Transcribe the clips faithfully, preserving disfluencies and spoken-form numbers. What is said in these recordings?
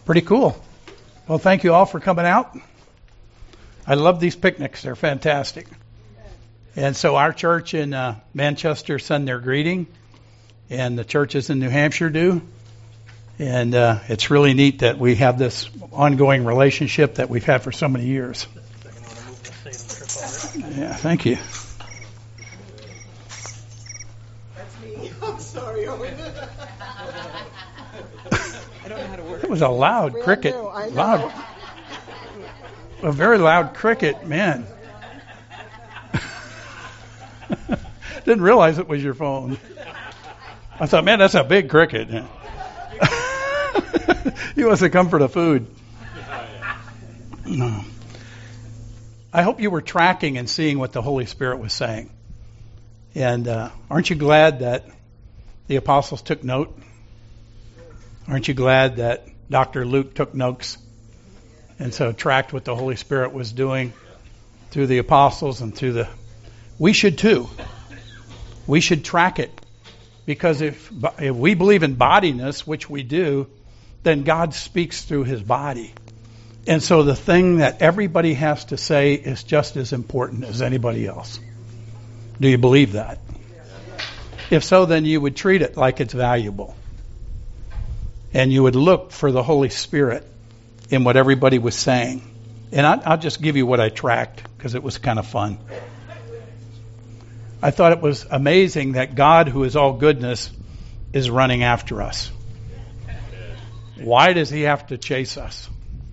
Pretty cool. Well, thank you all for coming out. I love these picnics. They're fantastic. And so our church in uh, Manchester send their greeting, and the churches in New Hampshire do. And uh, it's really neat that we have this ongoing relationship that we've had for so many years. Yeah, thank you. That's me. I'm sorry, Owen. I don't know how to work. It was a loud Brand cricket. new, I know. Loud. A very loud cricket, man. Didn't realize it was your phone. I thought, man, that's a big cricket. He wants to come for the food. No. I hope you were tracking and seeing what the Holy Spirit was saying. And uh, aren't you glad that the apostles took note? Aren't you glad that Doctor Luke took notes and so tracked what the Holy Spirit was doing through the apostles and through the... We should too. We should track it. Because if, if we believe in bodiness, which we do, then God speaks through his body. And so the thing that everybody has to say is just as important as anybody else. Do you believe that? If so, then you would treat it like it's valuable. And you would look for the Holy Spirit in what everybody was saying. And I, I'll just give you what I tracked because it was kind of fun. I thought it was amazing that God, who is all goodness, is running after us. Why does he have to chase us?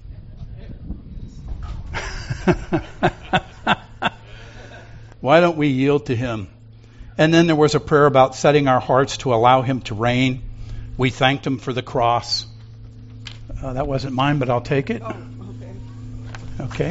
Why don't we yield to him? And then there was a prayer about setting our hearts to allow him to reign. We thanked him for the cross. Uh, that wasn't mine, but I'll take it. Oh, okay. Okay.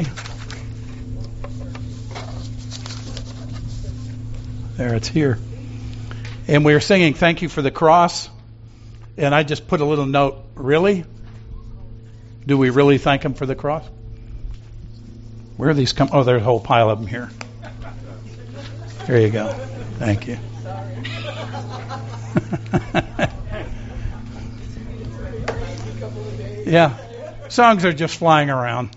There, it's here. And we were singing Thank You for the Cross. And I just put a little note, really? Do we really thank him for the cross? Where are these come? Oh, there's a whole pile of them here. There you go. Thank you. Yeah. Songs are just flying around.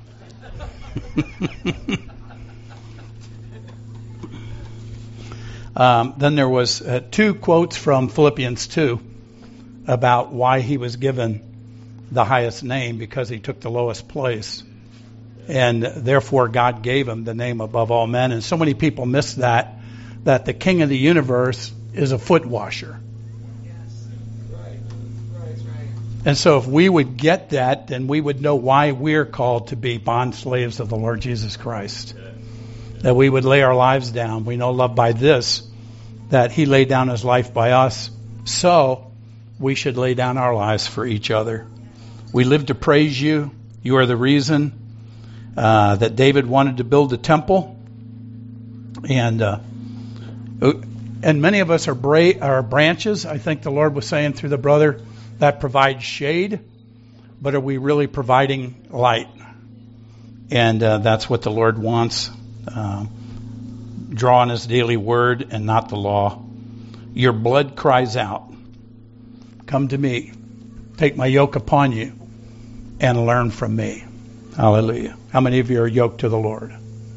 um, then there was uh, two quotes from Philippians two about why he was given the highest name, because he took the lowest place. And therefore God gave him the name above all men. And so many people miss that, that the King of the universe is a foot washer. Yes. Right. Right, right. And so if we would get that, then we would know why we're called to be bond slaves of the Lord Jesus Christ. That we would lay our lives down. We know love by this, that he laid down his life by us. So we should lay down our lives for each other. We live to praise you. You are the reason uh, that David wanted to build a temple. And uh, and many of us are, bra- are branches, I think the Lord was saying through the brother, that provide shade. But are we really providing light? And uh, that's what the Lord wants. Uh, draw on his daily word and not the law. Your blood cries out, come to me, take my yoke upon you, and learn from me. Hallelujah. How many of you are yoked to the Lord?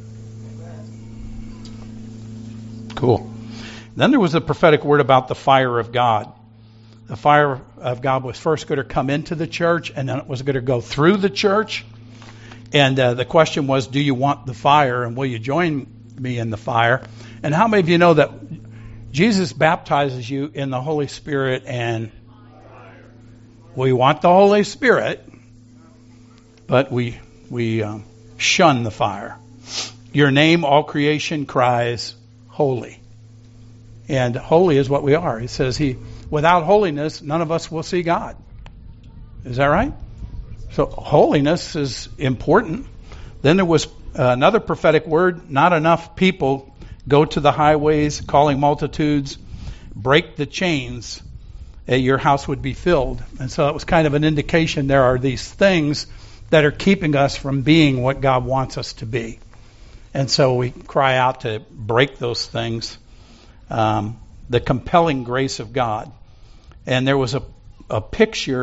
Cool. Then there was a prophetic word about the fire of God. The fire of God was first going to come into the church, and then it was going to go through the church. And uh, the question was, do you want the fire, and will you join me in the fire? And how many of you know that Jesus baptizes you in the Holy Spirit, and we want the Holy Spirit, but we we um, shun the fire. Your name, all creation cries, holy. And holy is what we are. He says, "He without holiness, none of us will see God." Is that right? So holiness is important. Then there was another prophetic word. Not enough people go to the highways, calling multitudes, break the chains, that your house would be filled. And so it was kind of an indication there are these things that are keeping us from being what God wants us to be. And so we cry out to break those things. Um, the compelling grace of God. And there was a, a picture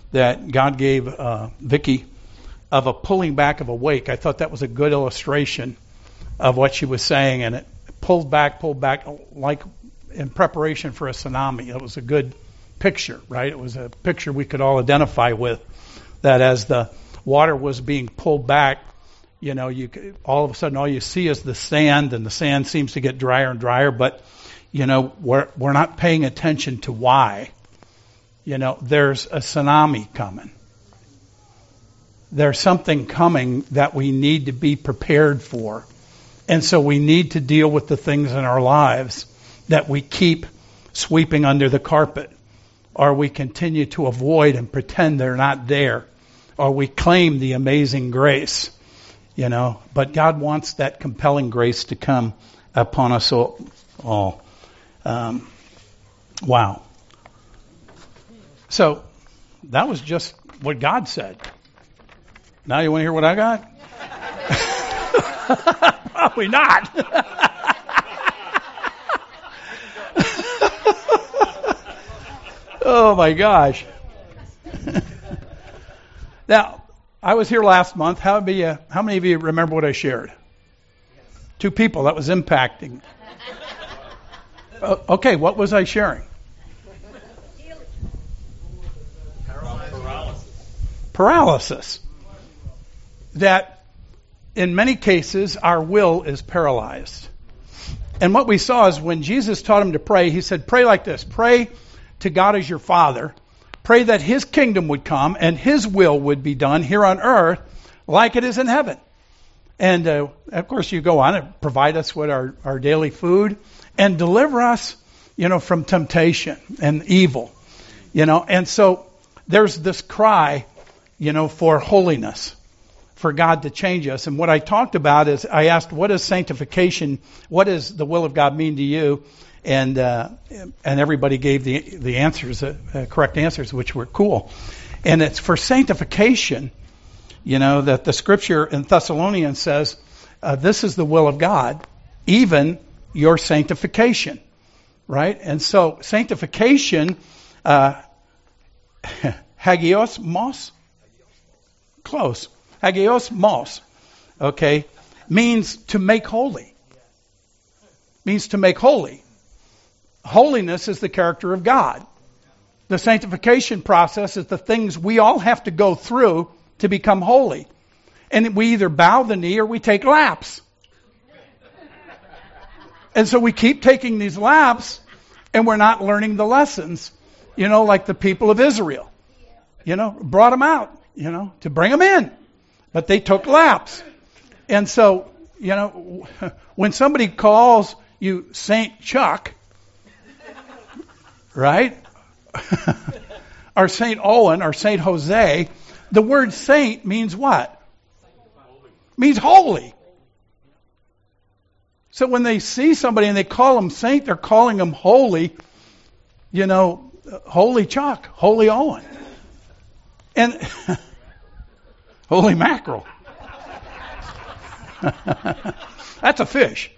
that God gave uh, Vicki of a pulling back of a wake. I thought that was a good illustration of what she was saying, and it pulled back, pulled back, like in preparation for a tsunami. It was a good picture, right? It was a picture we could all identify with, that as the water was being pulled back, you know, you could, all of a sudden all you see is the sand, and the sand seems to get drier and drier, but, you know, we're, we're not paying attention to why. You know, there's a tsunami coming. There's something coming that we need to be prepared for. And so we need to deal with the things in our lives that we keep sweeping under the carpet, or we continue to avoid and pretend they're not there, or we claim the amazing grace, you know. But God wants that compelling grace to come upon us all. Um, wow. So that was just what God said. Now you want to hear what I got? Probably not. Oh my gosh. Now, I was here last month. How many, uh, how many of you remember what I shared? Two people that was impacting. Uh, okay, what was I sharing? Paralysis. Paralysis. That in many cases our will is paralyzed. And what we saw is when Jesus taught him to pray, he said, pray like this. Pray to God as your Father. Pray that His kingdom would come and His will would be done here on earth like it is in heaven. And uh, of course you go on and provide us with our, our daily food and deliver us, you know, from temptation and evil. You know, and so there's this cry, you know, for holiness, for God to change us. And what I talked about is I asked, what is sanctification? What does the will of God mean to you? And uh, and everybody gave the the answers, uh, uh, correct answers, which were cool. And it's for sanctification, you know, that the scripture in Thessalonians says, uh, this is the will of God, even your sanctification, right? And so sanctification, uh, hagios mos, close, hagios mos, okay, means to make holy, means to make holy. Holiness is the character of God. The sanctification process is the things we all have to go through to become holy. And we either bow the knee or we take laps. And so we keep taking these laps and we're not learning the lessons, you know, like the people of Israel, you know, brought them out, you know, to bring them in. But they took laps. And so, you know, when somebody calls you Saint Chuck, right? Or Saint Owen or Saint Jose, the word saint means what? Means holy. So when they see somebody and they call them saint, they're calling them holy, you know, holy Chuck, holy Owen. And holy mackerel. That's a fish.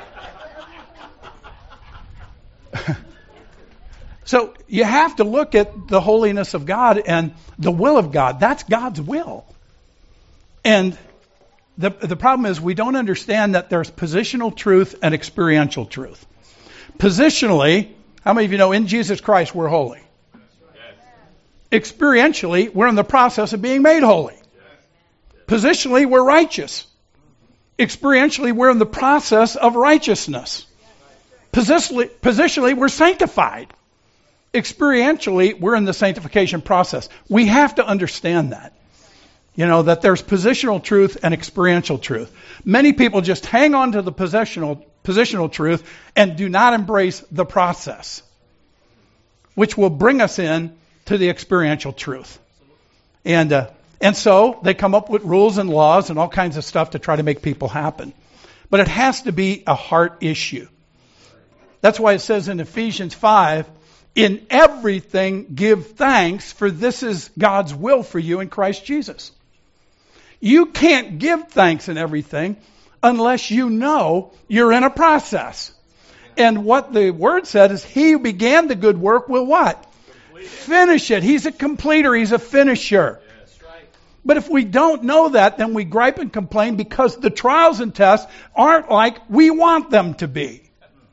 So you have to look at the holiness of God and the will of God. That's God's will. And the the problem is we don't understand that there's positional truth and experiential truth. Positionally, how many of you know in Jesus Christ we're holy? Yes. Experientially, we're in the process of being made holy. Yes. Positionally, we're righteous. Experientially, we're in the process of righteousness. Positionally, positionally we're sanctified. Experientially, we're in the sanctification process. We have to understand that. You know, that there's positional truth and experiential truth. Many people just hang on to the positional, positional truth and do not embrace the process, which will bring us in to the experiential truth. And, uh, and so they come up with rules and laws and all kinds of stuff to try to make people happen. But it has to be a heart issue. That's why it says in Ephesians five, in everything give thanks, for this is God's will for you in Christ Jesus. You can't give thanks in everything unless you know you're in a process. And what the word said is, he who began the good work will what? Finish it. He's a completer. He's a finisher. But if we don't know that, then we gripe and complain because the trials and tests aren't like we want them to be.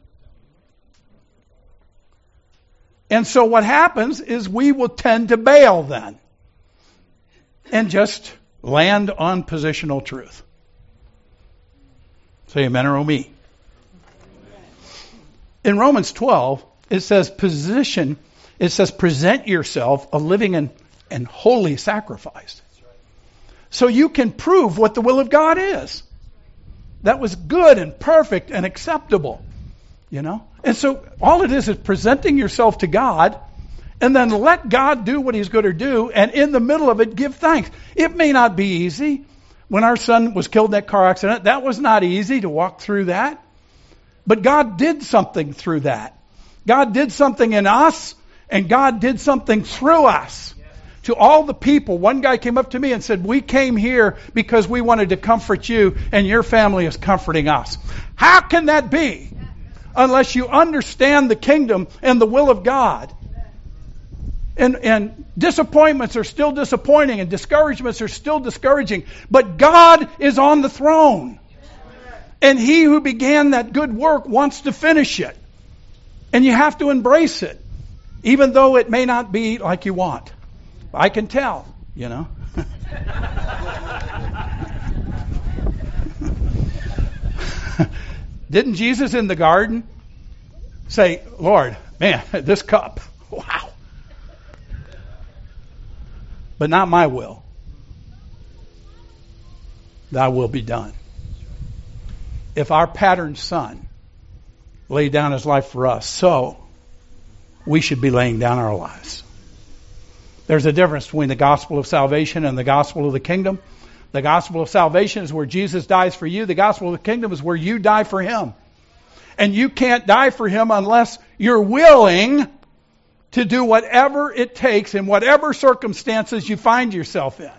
And so what happens is we will tend to bail then and just land on positional truth. Say amen or oh me. In Romans twelve, it says position, it says present yourself a living and, and holy sacrifice. So you can prove what the will of God is. That was good and perfect and acceptable. You know? And so all it is is presenting yourself to God and then let God do what He's going to do, and in the middle of it, give thanks. It may not be easy. When our son was killed in that car accident, that was not easy to walk through that. But God did something through that. God did something in us, and God did something through us. To all the people, one guy came up to me and said, we came here because we wanted to comfort you, and your family is comforting us. How can that be? Unless you understand the kingdom and the will of God. And, and disappointments are still disappointing, and discouragements are still discouraging. But God is on the throne. And He who began that good work wants to finish it. And you have to embrace it, even though it may not be like you want. I can tell, you know. Didn't Jesus in the garden say, Lord, man, this cup, wow. But not my will. Thy will be done. If our pattern son laid down his life for us, so we should be laying down our lives. There's a difference between the gospel of salvation and the gospel of the kingdom. The gospel of salvation is where Jesus dies for you. The gospel of the kingdom is where you die for Him. And you can't die for Him unless you're willing to do whatever it takes in whatever circumstances you find yourself in.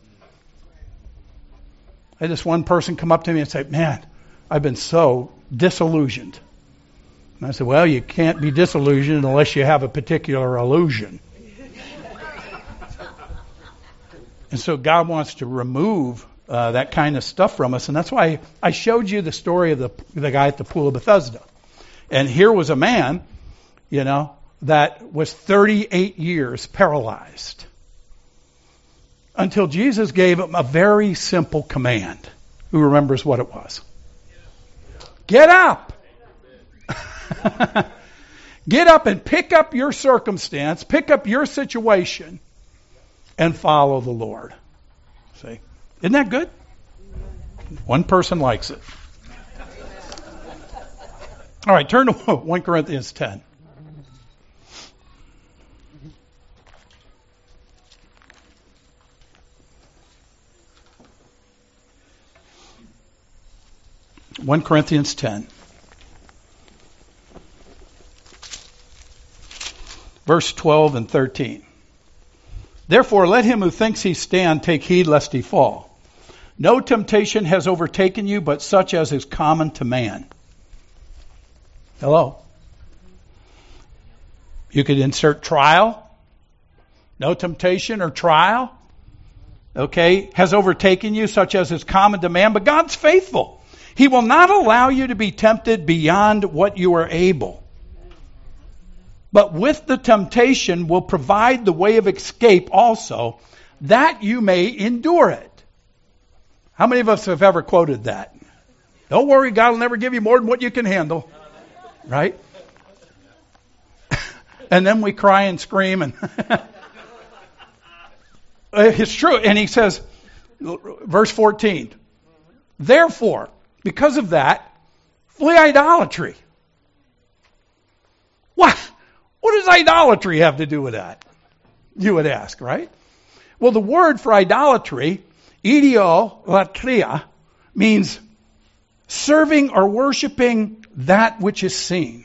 I had this one person come up to me and say, man, I've been so disillusioned. And I said, well, you can't be disillusioned unless you have a particular illusion. And so God wants to remove uh, that kind of stuff from us. And that's why I showed you the story of the, the guy at the Pool of Bethesda. And here was a man, you know, that was thirty-eight years paralyzed. Until Jesus gave him a very simple command. Who remembers what it was? Get up! Get up and pick up your circumstance, pick up your situation, and follow the Lord. See? Isn't that good? One person likes it. All right, turn to First Corinthians ten. First Corinthians ten. Verse twelve and thirteen. Therefore, let him who thinks he stand take heed lest he fall. No temptation has overtaken you, but such as is common to man. Hello? You could insert trial. No temptation or trial. Okay, has overtaken you, such as is common to man, but God's faithful. He will not allow you to be tempted beyond what you are able. But with the temptation will provide the way of escape also, that you may endure it. How many of us have ever quoted that? Don't worry, God will never give you more than what you can handle. Right? And then we cry and scream. And it's true. And he says, verse fourteen, therefore, because of that, flee idolatry. What? What does idolatry have to do with that? You would ask, right? Well, the word for idolatry, idiolatria, means serving or worshiping that which is seen.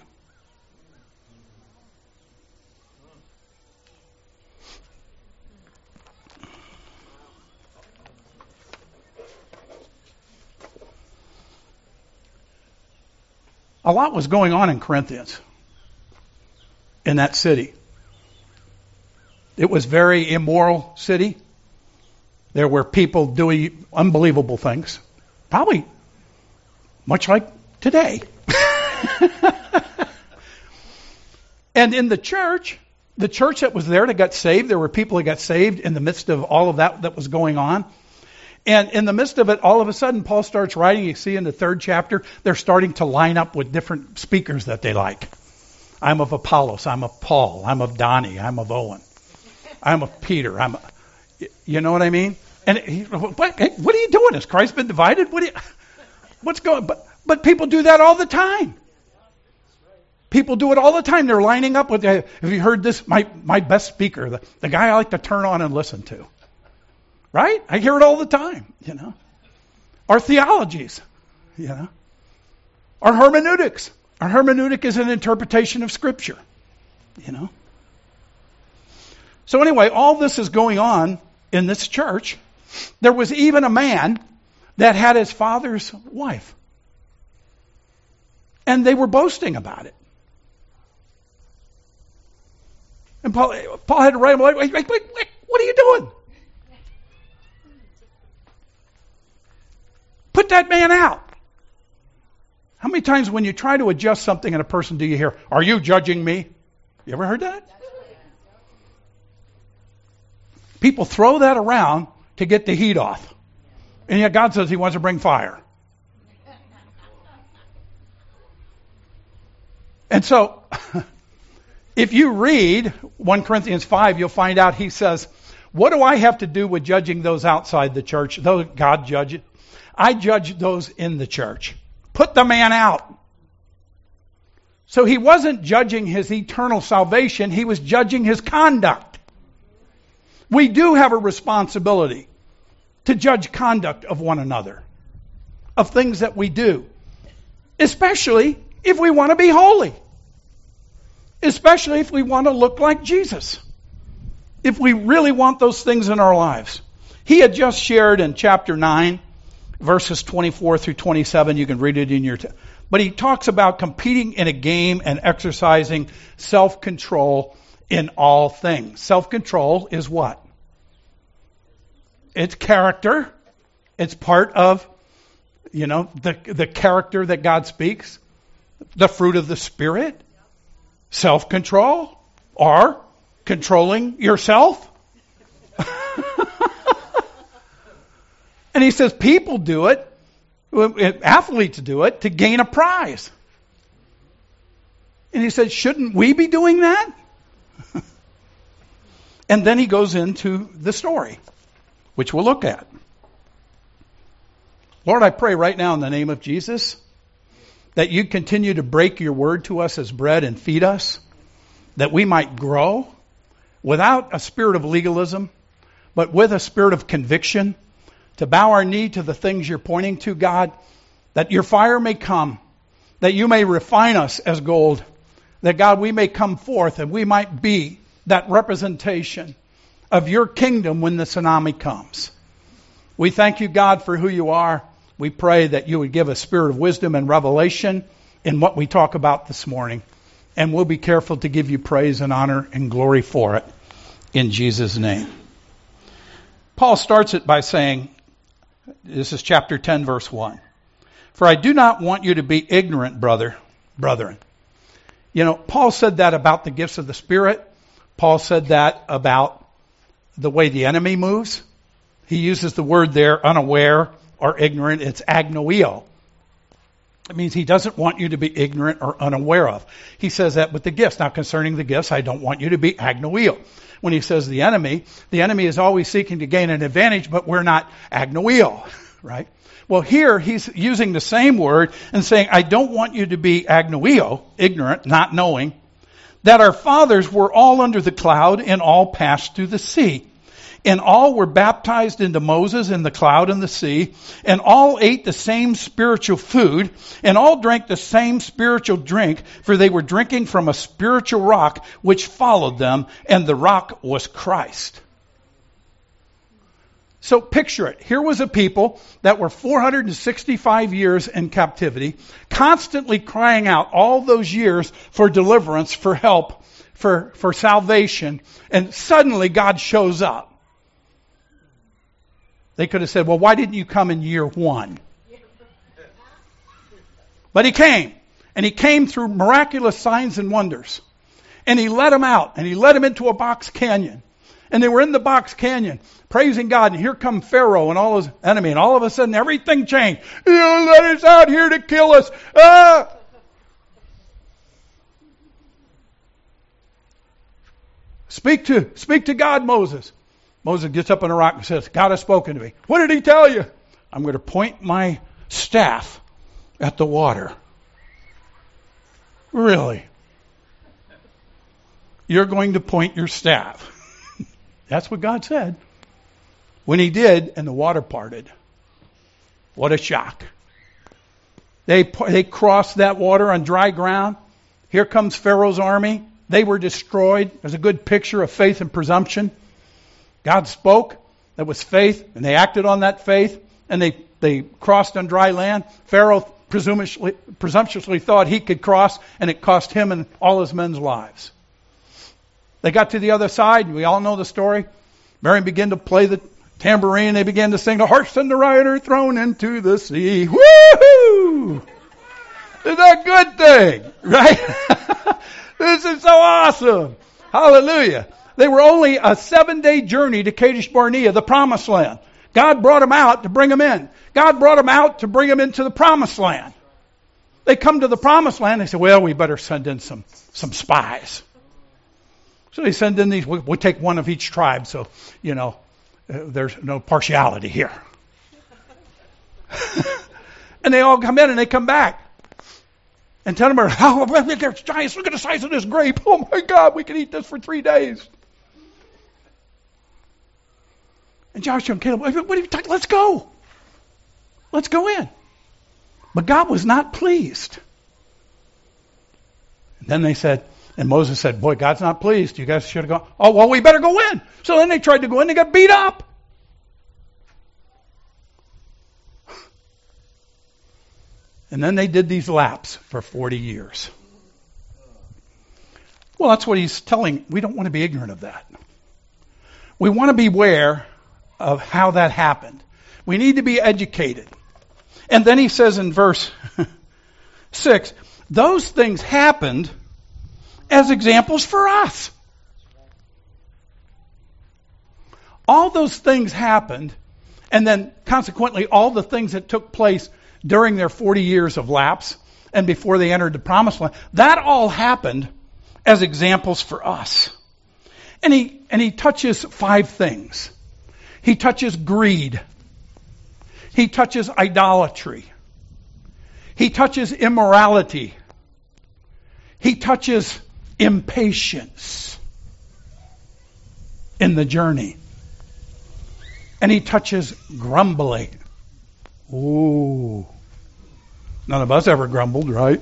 A lot was going on in Corinthians, in that city. It was a very immoral city. There were people doing unbelievable things. Probably much like today. And in the church, the church that was there that got saved, there were people that got saved in the midst of all of that that was going on. And in the midst of it, all of a sudden, Paul starts writing. You see in the third chapter, they're starting to line up with different speakers that they like. I'm of Apollos. I'm of Paul. I'm of Donnie. I'm of Owen. I'm of Peter. I'm, a, you know what I mean? And he, what, what are you doing? Has Christ been divided? What? Are you, what's going? But but people do that all the time. People do it all the time. They're lining up with. Have you heard this? My my best speaker, the, the guy I like to turn on and listen to. Right? I hear it all the time. You know, our theologies. You know, our hermeneutics. Our hermeneutic is an interpretation of Scripture. You know. So anyway, all this is going on in this church. There was even a man that had his father's wife. And they were boasting about it. And Paul, Paul had to write him, like, wait, wait, wait, wait, what are you doing? Put that man out. How many times when you try to adjust something in a person do you hear, are you judging me? You ever heard that? People throw that around to get the heat off. And yet God says he wants to bring fire. And so, if you read First Corinthians five, you'll find out he says, what do I have to do with judging those outside the church? Those God judges. I judge those in the church. Put the man out. So he wasn't judging his eternal salvation. He was judging his conduct. We do have a responsibility to judge conduct of one another, of things that we do, especially if we want to be holy, especially if we want to look like Jesus, if we really want those things in our lives. He had just shared in chapter nine, verses twenty-four through twenty-seven. You can read it in your t- but he talks about competing in a game and exercising self-control in all things. Self-control is what? It's character. It's part of, you know, the the character that God speaks. The fruit of the Spirit. Self-control. Or controlling yourself. And he says people do it, athletes do it, to gain a prize. And he said, shouldn't we be doing that? And then he goes into the story, which we'll look at. Lord, I pray right now in the name of Jesus that you continue to break your word to us as bread and feed us, that we might grow without a spirit of legalism, but with a spirit of conviction, to bow our knee to the things you're pointing to, God, that your fire may come, that you may refine us as gold, that, God, we may come forth and we might be that representation of your kingdom when the tsunami comes. We thank you, God, for who you are. We pray that you would give a spirit of wisdom and revelation in what we talk about this morning. And we'll be careful to give you praise and honor and glory for it in Jesus' name. Paul starts it by saying, this is chapter ten, verse one. For I do not want you to be ignorant, brother, brethren. You know, Paul said that about the gifts of the Spirit. Paul said that about the way the enemy moves. He uses the word there, unaware or ignorant. It's agnoeo. It means he doesn't want you to be ignorant or unaware of. He says that with the gifts. Now, concerning the gifts, I don't want you to be agnoeo. When he says the enemy, the enemy is always seeking to gain an advantage, but we're not agnoeo, right? Well, here he's using the same word and saying, I don't want you to be agnoeo, ignorant, not knowing, that our fathers were all under the cloud and all passed through the sea. And all were baptized into Moses in the cloud and the sea, and all ate the same spiritual food, and all drank the same spiritual drink, for they were drinking from a spiritual rock which followed them, and the rock was Christ. So picture it. Here was a people that were four hundred sixty-five years in captivity, constantly crying out all those years for deliverance, for help, for, for salvation, and suddenly God shows up. They could have said, well, why didn't you come in year one? But he came. And he came through miraculous signs and wonders. And he led them out. And he led them into a box canyon. And they were in the box canyon, praising God. And here come Pharaoh and all his enemy. And all of a sudden, everything changed. You let us out here to kill us. Ah! Speak to, speak to God, Moses. Moses gets up on a rock and says, God has spoken to me. What did he tell you? I'm going to point my staff at the water. Really? You're going to point your staff. That's what God said. When he did, and the water parted. What a shock. They, they crossed that water on dry ground. Here comes Pharaoh's army. They were destroyed. There's a good picture of faith and presumption. God spoke. That was faith. And they acted on that faith. And they, they crossed on dry land. Pharaoh presumptuously, presumptuously thought he could cross. And it cost him and all his men's lives. They got to the other side. We all know the story. Miriam began to play the tambourine. They began to sing, the horse and the rider thrown into the sea. Woo-hoo! It's a good thing, right? This is so awesome. Hallelujah. They were only a seven-day journey to Kadesh Barnea, the promised land. God brought them out to bring them in. God brought them out to bring them into the promised land. They come to the promised land. They say, well, we better send in some, some spies. So they send in these. We, we take one of each tribe. So, you know, uh, there's no partiality here. And they all come in and they come back. And tell them, oh, there's giants. Look at the size of this grape. Oh, my God, we can eat this for three days. And Joshua and Caleb, what are you talking? Let's go. Let's go in. But God was not pleased. And then they said, and Moses said, boy, God's not pleased. You guys should have gone. Oh, well, we better go in. So then they tried to go in. They got beat up. And then they did these laps for forty years. Well, that's what he's telling. We don't want to be ignorant of that. We want to be aware of how that happened. We need to be educated. And then he says in verse six, those things happened as examples for us. All those things happened, and then consequently all the things that took place during their forty years of lapse and before they entered the promised land, that all happened as examples for us. And he and he touches five things. He touches greed. He touches idolatry. He touches immorality. He touches impatience in the journey. And he touches grumbling. Ooh. None of us ever grumbled, right?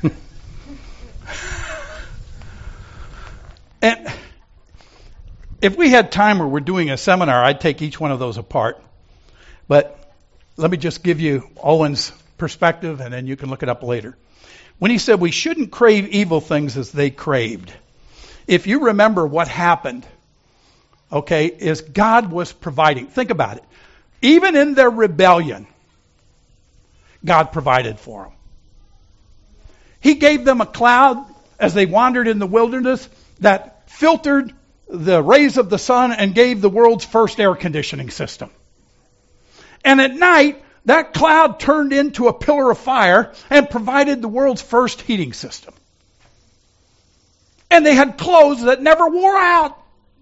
And if we had time where we're doing a seminar, I'd take each one of those apart. But let me just give you Owen's perspective, and then you can look it up later. When he said we shouldn't crave evil things as they craved, if you remember what happened, okay, is God was providing. Think about it. Even in their rebellion, God provided for them. He gave them a cloud as they wandered in the wilderness that filtered the rays of the sun and gave the world's first air conditioning system. And at night, that cloud turned into a pillar of fire and provided the world's first heating system. And they had clothes that never wore out.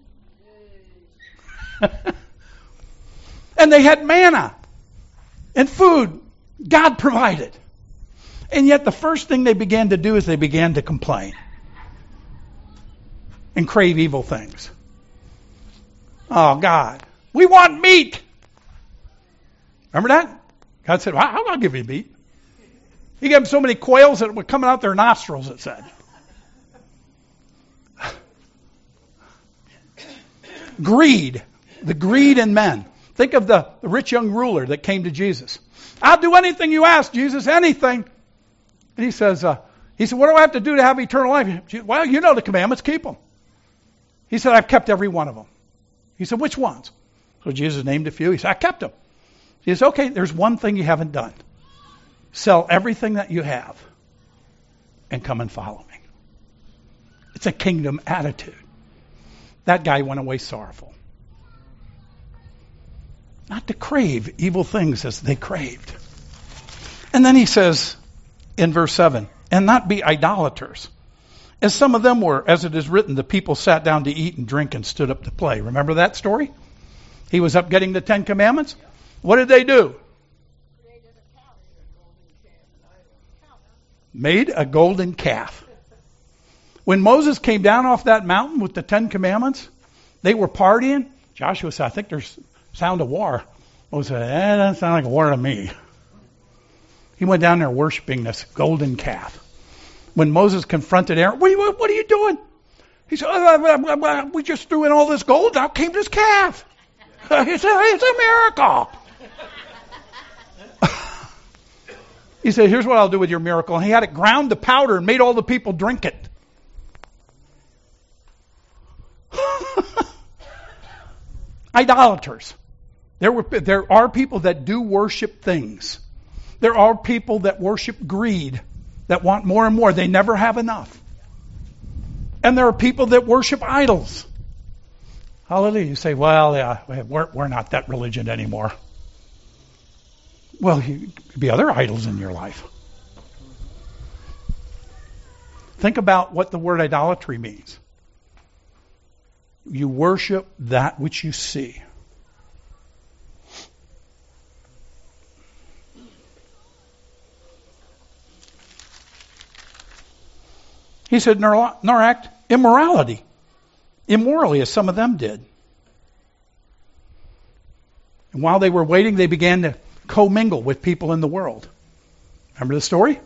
And they had manna and food God provided. And yet the first thing they began to do is they began to complain and crave evil things. Oh, God, we want meat. Remember that? God said, well, I'll give you meat. He gave them so many quails that were coming out their nostrils, it said. Greed. The greed in men. Think of the, the rich young ruler that came to Jesus. I'll do anything you ask, Jesus, anything. And he says, uh, he said, what do I have to do to have eternal life? Well, you know the commandments, keep them. He said, I've kept every one of them. He said, which ones? So Jesus named a few. He said, I kept them. He said, okay, there's one thing you haven't done. Sell everything that you have and come and follow me. It's a kingdom attitude. That guy went away sorrowful. Not to crave evil things as they craved. And then he says in verse seven, and not be idolaters, as some of them were, as it is written, the people sat down to eat and drink and stood up to play. Remember that story? He was up getting the Ten Commandments. What did they do? Made a golden calf. When Moses came down off that mountain with the Ten Commandments, they were partying. Joshua said, I think there's sound of war. Moses said, eh, that doesn't sound like a war to me. He went down there worshiping this golden calf. When Moses confronted Aaron, what are you, what are you doing? He said, oh, we just threw in all this gold, out came this calf. He said, it's a miracle. He said, here's what I'll do with your miracle. And he had it ground to powder and made all the people drink it. Idolaters. There were, there are people that do worship things. There are people that worship greed, that want more and more. They never have enough. And there are people that worship idols. Hallelujah. You say, well, yeah, we're, we're not that religion anymore. Well, there could be other idols in your life. Think about what the word idolatry means. You worship that which you see. He said, nor, nor act immorality. Immorally, as some of them did. And while they were waiting, they began to commingle with people in the world. Remember the story?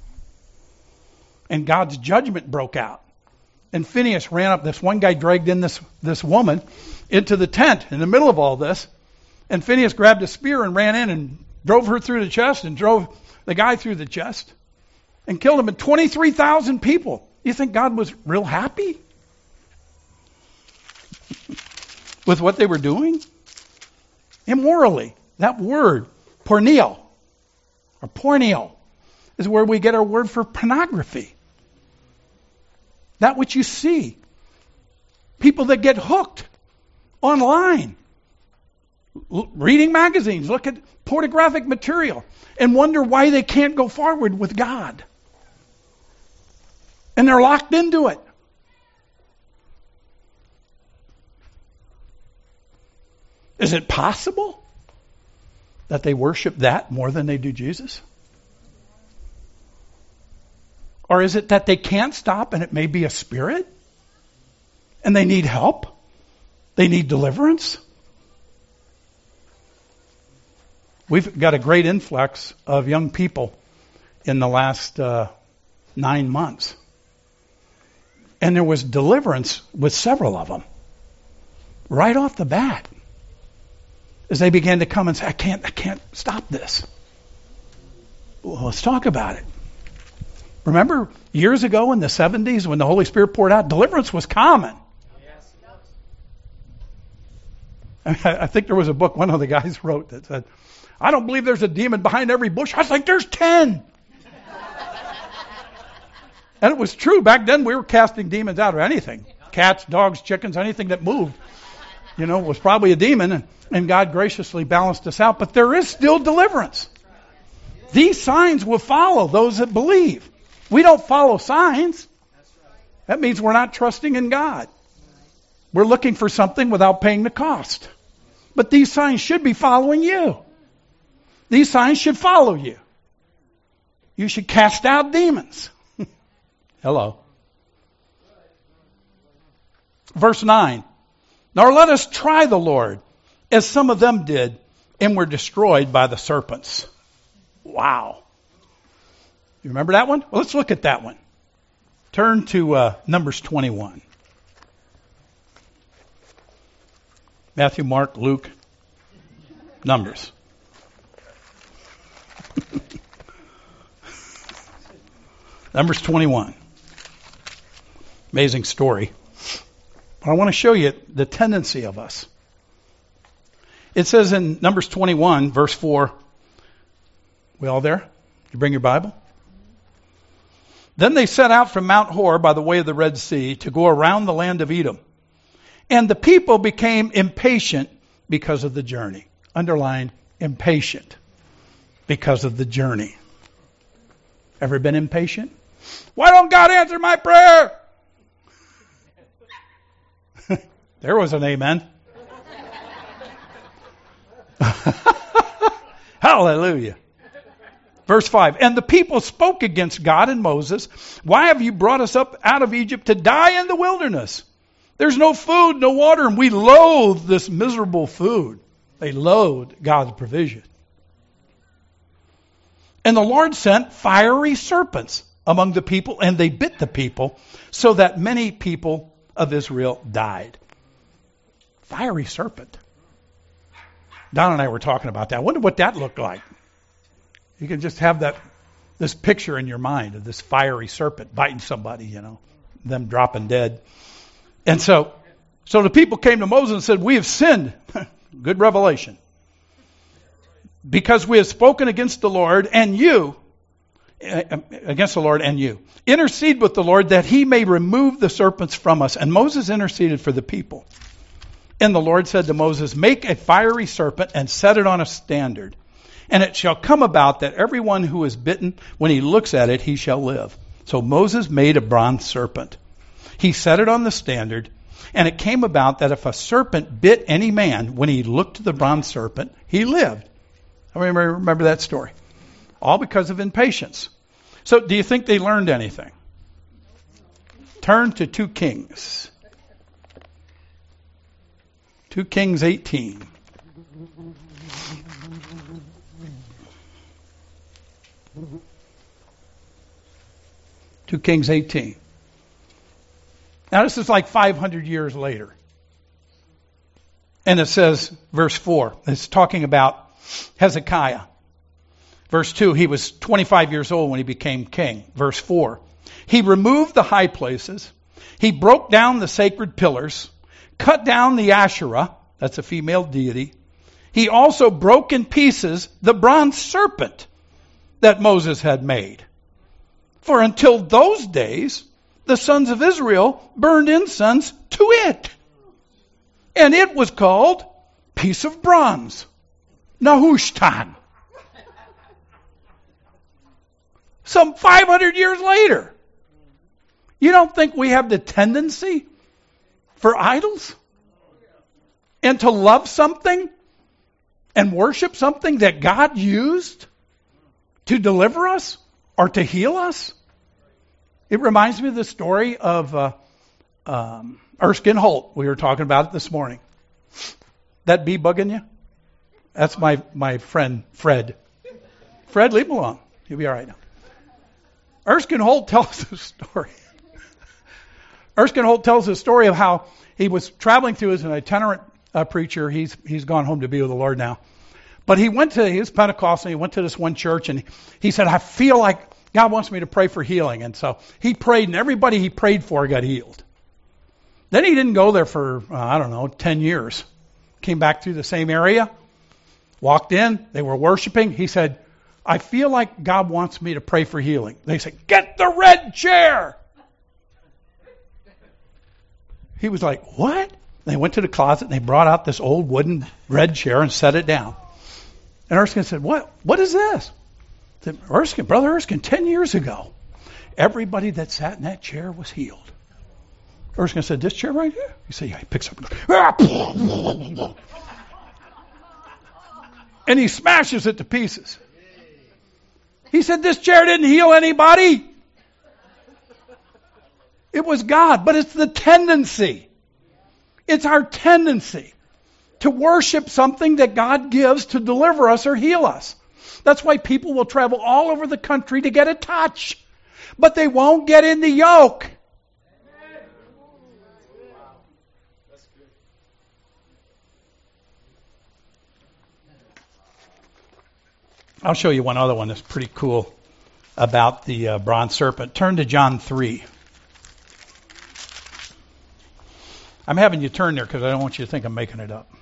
And God's judgment broke out. And Phinehas ran up. This one guy dragged in this, this woman into the tent in the middle of all this. And Phinehas grabbed a spear and ran in and drove her through the chest and drove the guy through the chest and killed him. And twenty-three thousand people. You think God was real happy with what they were doing? Immorally. That word, porneo, or porneo, is where we get our word for pornography. That which you see. People that get hooked online. L- reading magazines, look at pornographic material, and wonder why they can't go forward with God. And they're locked into it. Is it possible that they worship that more than they do Jesus? Or is it that they can't stop and it may be a spirit? And they need help? They need deliverance? We've got a great influx of young people in the last uh, nine months. And there was deliverance with several of them. Right off the bat. As they began to come and say, I can't, I can't stop this. Well, let's talk about it. Remember years ago in the seventies when the Holy Spirit poured out, deliverance was common. Yes. I think there was a book one of the guys wrote that said, I don't believe there's a demon behind every bush. I think there's ten. And it was true. Back then we were casting demons out of anything. Cats, dogs, chickens, anything that moved, you know, was probably a demon. And, and God graciously balanced us out. But there is still deliverance. These signs will follow those that believe. We don't follow signs. That means we're not trusting in God. We're looking for something without paying the cost. But these signs should be following you. These signs should follow you. You should cast out demons. Hello. Verse nine. Nor let us try the Lord, as some of them did, and were destroyed by the serpents. Wow. You remember that one? Well, let's look at that one. Turn to uh, Numbers twenty-one. Matthew, Mark, Luke, Numbers. Numbers twenty-one. Amazing story. I want to show you the tendency of us. It says in Numbers twenty-one, verse four. We all there? Did you bring your Bible? Then they set out from Mount Hor by the way of the Red Sea to go around the land of Edom. And the people became impatient because of the journey. Underline, impatient because of the journey. Ever been impatient? Why don't God answer my prayer? There was an amen. Hallelujah. Verse five, and the people spoke against God and Moses. Why have you brought us up out of Egypt to die in the wilderness? There's no food, no water, and we loathe this miserable food. They loathed God's provision. And the Lord sent fiery serpents among the people, and they bit the people, so that many people of Israel died. Fiery serpent. Don and I were talking about that. I wonder what that looked like. You can just have that this picture in your mind of this fiery serpent biting somebody, you know, them dropping dead. And so, so the people came to Moses and said, we have sinned. Good revelation. Because we have spoken against the Lord and you, against the Lord and you. Intercede with the Lord that he may remove the serpents from us. And Moses interceded for the people. And the Lord said to Moses, make a fiery serpent and set it on a standard. And it shall come about that everyone who is bitten, when he looks at it, he shall live. So Moses made a bronze serpent. He set it on the standard. And it came about that if a serpent bit any man, when he looked to the bronze serpent, he lived. I remember, remember that story. All because of impatience. So do you think they learned anything? Turn to two Kings. two Kings eighteen. two Kings eighteen. Now this is like five hundred years later. And it says, verse four, it's talking about Hezekiah. Verse two, he was twenty-five years old when he became king. Verse four, he removed the high places. He broke down the sacred pillars, cut down the Asherah, that's a female deity. He also broke in pieces the bronze serpent that Moses had made. For until those days, the sons of Israel burned incense to it. And it was called piece of bronze, Nehushtan. Some five hundred years later. You don't think we have the tendency for idols? And to love something and worship something that God used to deliver us or to heal us? It reminds me of the story of uh, um, Erskine Holt. We were talking about it this morning. That bee bugging you? That's my, my friend Fred. Fred, leave him alone. He'll be all right now. Erskine Holt tells the story. Erskine Holt tells the story of how he was traveling through as an itinerant uh, preacher. He's he's gone home to be with the Lord now. But he went to, he was Pentecostal, he went to this one church, and he said, I feel like God wants me to pray for healing. And so he prayed, and everybody he prayed for got healed. Then he didn't go there for, uh, I don't know, ten years. Came back through the same area, walked in, they were worshiping. He said, I feel like God wants me to pray for healing. They said, get the red chair. He was like, what? They went to the closet and they brought out this old wooden red chair and set it down. And Erskine said, what? What is this? I said, Erskine, Brother Erskine, ten years ago, everybody that sat in that chair was healed. Erskine said, this chair right here? He said, yeah. He picks up and goes, and he smashes it to pieces. He said, this chair didn't heal anybody. It was God, but it's the tendency. It's our tendency to worship something that God gives to deliver us or heal us. That's why people will travel all over the country to get a touch, but they won't get in the yoke. I'll show you one other one that's pretty cool about the uh, bronze serpent. Turn to John three. I'm having you turn there because I don't want you to think I'm making it up.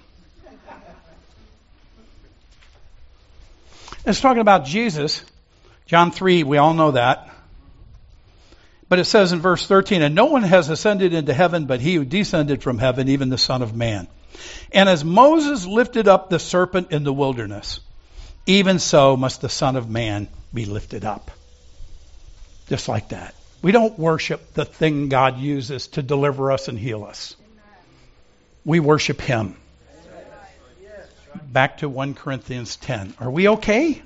It's talking about Jesus. John three, we all know that. But it says in verse thirteen, and no one has ascended into heaven but he who descended from heaven, even the Son of Man. And as Moses lifted up the serpent in the wilderness, even so must the Son of Man be lifted up. Just like that. We don't worship the thing God uses to deliver us and heal us. We worship Him. Back to First Corinthians ten. Are we okay?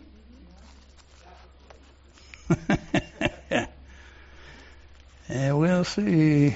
And we'll see.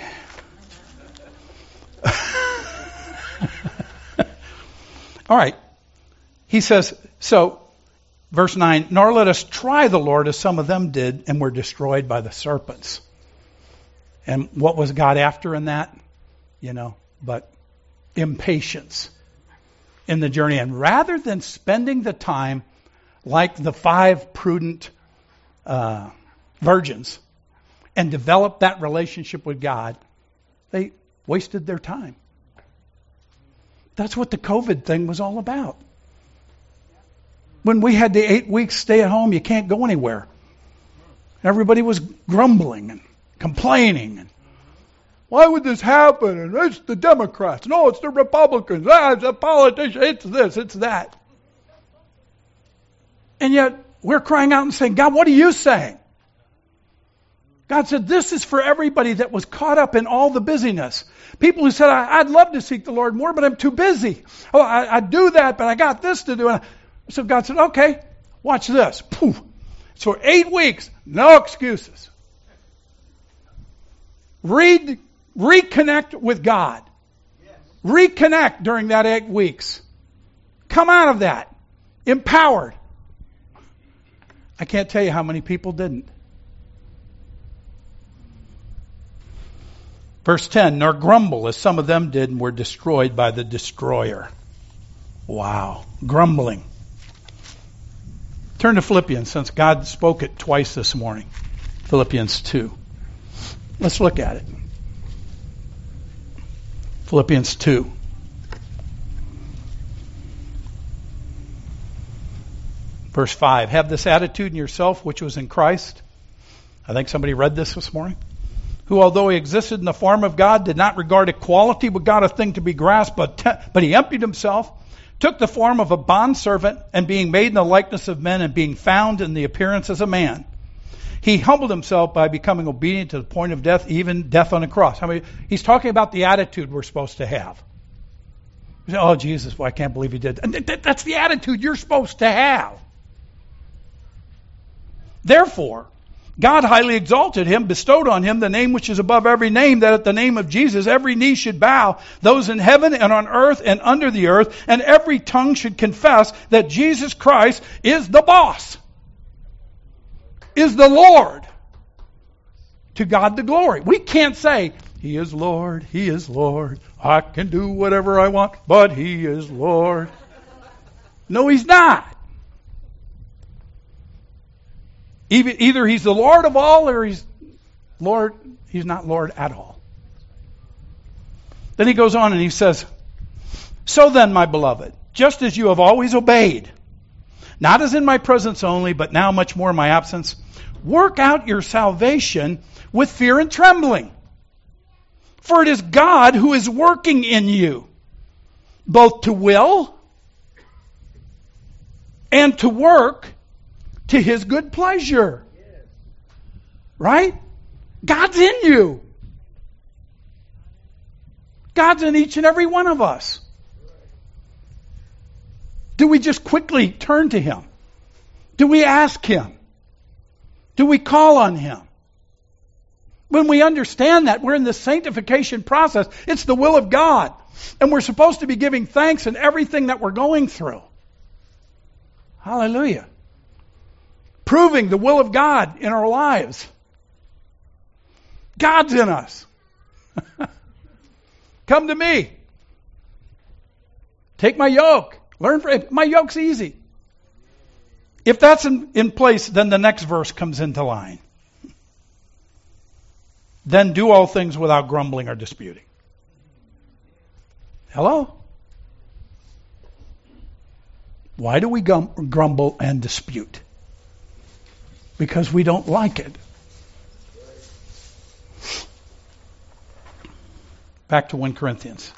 All right. He says, so, verse nine, nor let us try the Lord as some of them did and were destroyed by the serpents. And what was God after in that? You know, but impatience in the journey. And rather than spending the time like the five prudent uh, virgins and develop that relationship with God, they wasted their time. That's what the COVID thing was all about. When we had the eight weeks stay at home, you can't go anywhere. Everybody was grumbling and complaining. And why would this happen? And it's the Democrats. No, it's the Republicans. Ah, it's the politicians. It's this, it's that. And yet, we're crying out and saying, God, what are you saying? God said, this is for everybody that was caught up in all the busyness. People who said, I, I'd love to seek the Lord more, but I'm too busy. Oh, I, I do that, but I got this to do. And so God said, okay, watch this. Poof. So eight weeks, no excuses. Read, reconnect with God. Reconnect during that eight weeks. Come out of that. Empowered. I can't tell you how many people didn't. Verse ten, nor grumble as some of them did and were destroyed by the destroyer. Wow. Grumbling. Turn to Philippians, since God spoke it twice this morning. Philippians two. Let's look at it. Philippians two. Verse five. Have this attitude in yourself which was in Christ. I think somebody read this this morning. Who, although he existed in the form of God, did not regard equality with God a thing to be grasped, but, te- but he emptied himself, took the form of a bondservant, and being made in the likeness of men, and being found in the appearance as a man, he humbled himself by becoming obedient to the point of death, even death on a cross. I mean, he's talking about the attitude we're supposed to have. You say, oh, Jesus, well, I can't believe he did. And th- th- that's the attitude you're supposed to have. Therefore, God highly exalted him, bestowed on him the name which is above every name, that at the name of Jesus every knee should bow, those in heaven and on earth and under the earth, and every tongue should confess that Jesus Christ is the boss, is the Lord. To God the glory. We can't say, He is Lord, He is Lord, I can do whatever I want, but He is Lord. No, He's not. Either He's the Lord of all, or He's Lord, He's not Lord at all. Then he goes on and he says, so then, my beloved, just as you have always obeyed, not as in my presence only, but now much more in my absence, work out your salvation with fear and trembling. For it is God who is working in you, both to will and to work to His good pleasure. Right? God's in you. God's in each and every one of us. Do we just quickly turn to Him? Do we ask Him? Do we call on Him? When we understand that we're in the sanctification process, it's the will of God. And we're supposed to be giving thanks in everything that we're going through. Hallelujah. Proving the will of God in our lives. God's in us. Come to me. Take my yoke. Learn from my yoke's easy. If that's in, in place, then the next verse comes into line. Then do all things without grumbling or disputing. Hello? Why do we gum- grumble and dispute? Because we don't like it. Back to First Corinthians.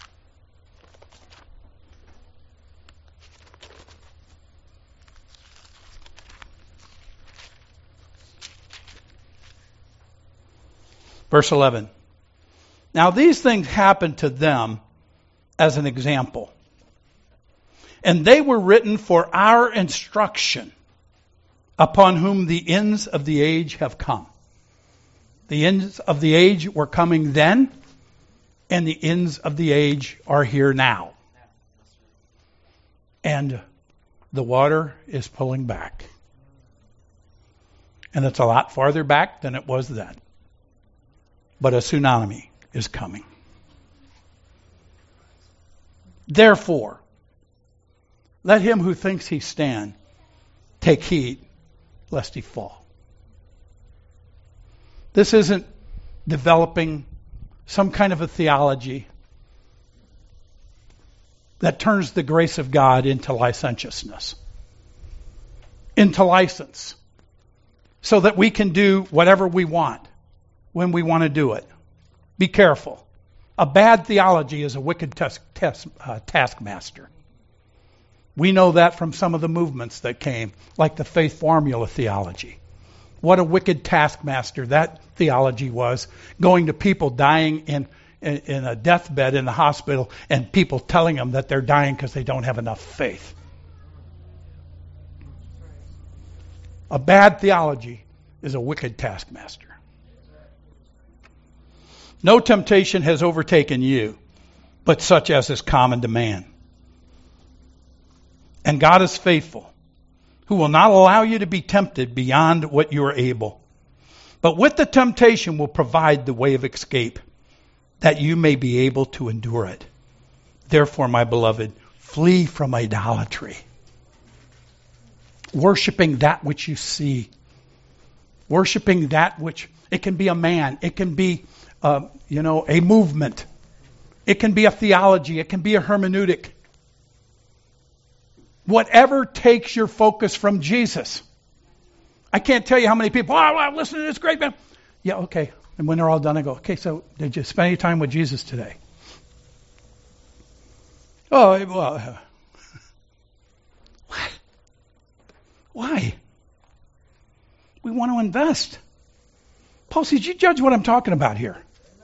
Verse eleven. Now these things happened to them as an example. And they were written for our instruction, upon whom the ends of the age have come. The ends of the age were coming then, and the ends of the age are here now. And the water is pulling back. And it's a lot farther back than it was then. But a tsunami is coming. Therefore, let him who thinks he stand take heed lest he fall. This isn't developing some kind of a theology that turns the grace of God into licentiousness, into license, so that we can do whatever we want when we want to do it. Be careful. A bad theology is a wicked tes- tes- uh, taskmaster. We know that from some of the movements that came, like the faith formula theology. What a wicked taskmaster that theology was, going to people dying in, in, in a deathbed in the hospital and people telling them that they're dying because they don't have enough faith. A bad theology is a wicked taskmaster. No temptation has overtaken you, but such as is common to man. And God is faithful, who will not allow you to be tempted beyond what you are able, but with the temptation will provide the way of escape, that you may be able to endure it. Therefore, my beloved, flee from idolatry. Worshipping that which you see. Worshipping that which, it can be a man, it can be, uh, you know, a movement. It can be a theology, it can be a hermeneutic. Whatever takes your focus from Jesus. I can't tell you how many people, oh, well, listen to this great man. Yeah, okay. And when they're all done, I go, okay, so did you spend any time with Jesus today? Oh, well, uh, what? Why? We want to invest. Paul says, you judge what I'm talking about here.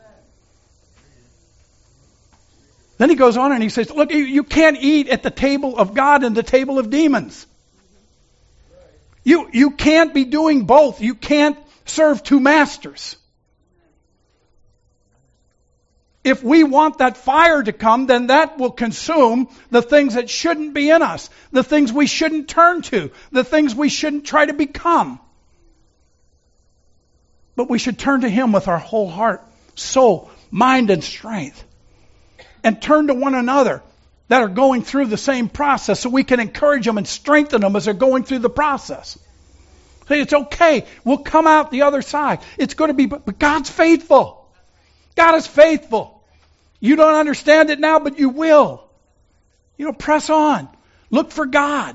Then he goes on and he says, look, you can't eat at the table of God and the table of demons. You, you can't be doing both. You can't serve two masters. If we want that fire to come, then that will consume the things that shouldn't be in us, the things we shouldn't turn to, the things we shouldn't try to become. But we should turn to Him with our whole heart, soul, mind, and strength. And turn to one another that are going through the same process so we can encourage them and strengthen them as they're going through the process. Say, it's okay. We'll come out the other side. It's going to be, but God's faithful. God is faithful. You don't understand it now, but you will. You know, press on. Look for God.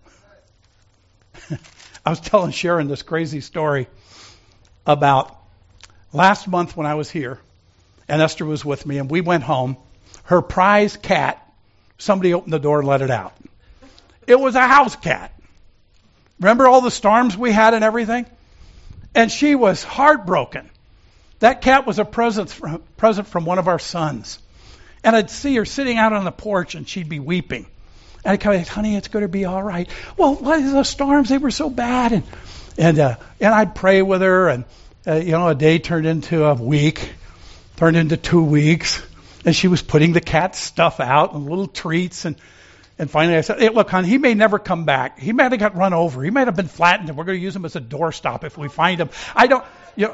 I was telling Sharon this crazy story about last month when I was here, and Esther was with me, and we went home. Her prize cat, somebody opened the door and let it out. It was a house cat. Remember all the storms we had and everything? And she was heartbroken. That cat was a present from, present from one of our sons. And I'd see her sitting out on the porch and she'd be weeping. And I'd come, honey, it's going to be all right. Well, what is the storms? They were so bad. And and uh, and I'd pray with her. And, uh, you know, a day turned into a week, turned into two weeks. And she was putting the cat's stuff out and little treats. And, and finally I said, hey, look, hon, he may never come back. He might have got run over. He might have been flattened, and we're going to use him as a doorstop if we find him. I don't, you know.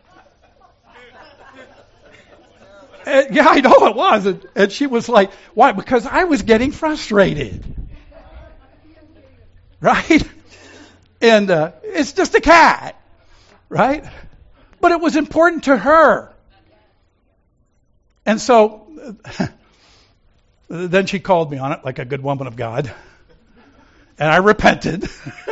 And, yeah, I know it was. And, and she was like, why? Because I was getting frustrated. Right? And uh, it's just a cat. Right? But it was important to her. And so Then she called me on it like a good woman of God. And I repented.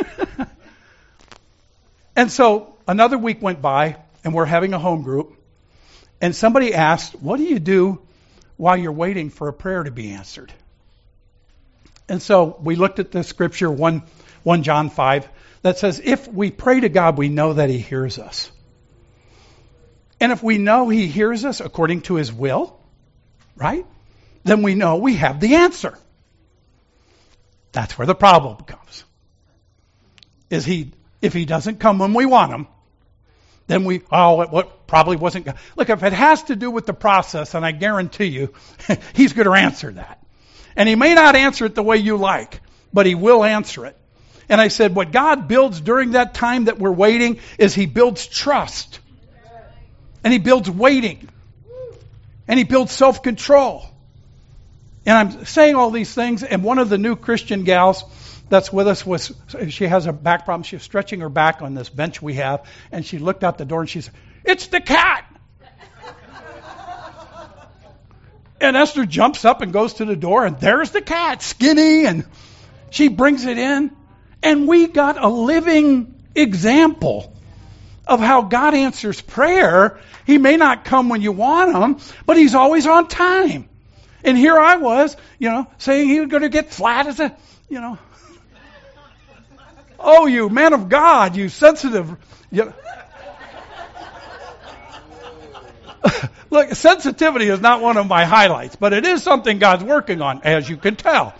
And so another week went by, and we're having a home group. And somebody asked, what do you do while you're waiting for a prayer to be answered? And so we looked at the scripture, one, First John five, that says, if we pray to God, we know that he hears us. And if we know he hears us according to his will, right, then we know we have the answer. That's where the problem comes. Is he, if he doesn't come when we want him, then we, oh, it what probably wasn't God. Look, if it has to do with the process, and I guarantee you, he's going to answer that. And he may not answer it the way you like, but he will answer it. And I said, what God builds during that time that we're waiting is he builds trust. And he builds waiting. And he builds self-control. And I'm saying all these things, and one of the new Christian gals that's with us was, she has a back problem. She was stretching her back on this bench we have, and she looked out the door and she said, it's the cat! And Esther jumps up and goes to the door, and there's the cat, skinny, and she brings it in. And we got a living example of how God answers prayer. He may not come when you want him, but he's always on time. And here I was, you know, saying he was going to get flat as a, you know. Oh, you man of God, you sensitive. You know. Look, sensitivity is not one of my highlights, but it is something God's working on, as you can tell.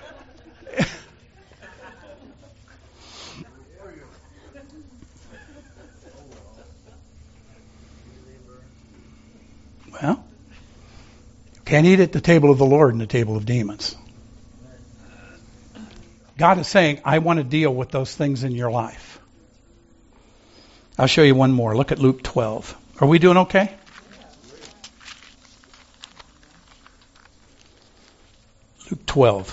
Well, you can't eat at the table of the Lord and the table of demons. God is saying, I want to deal with those things in your life. I'll show you one more. Look at Luke twelve. Are we doing okay? Luke twelve.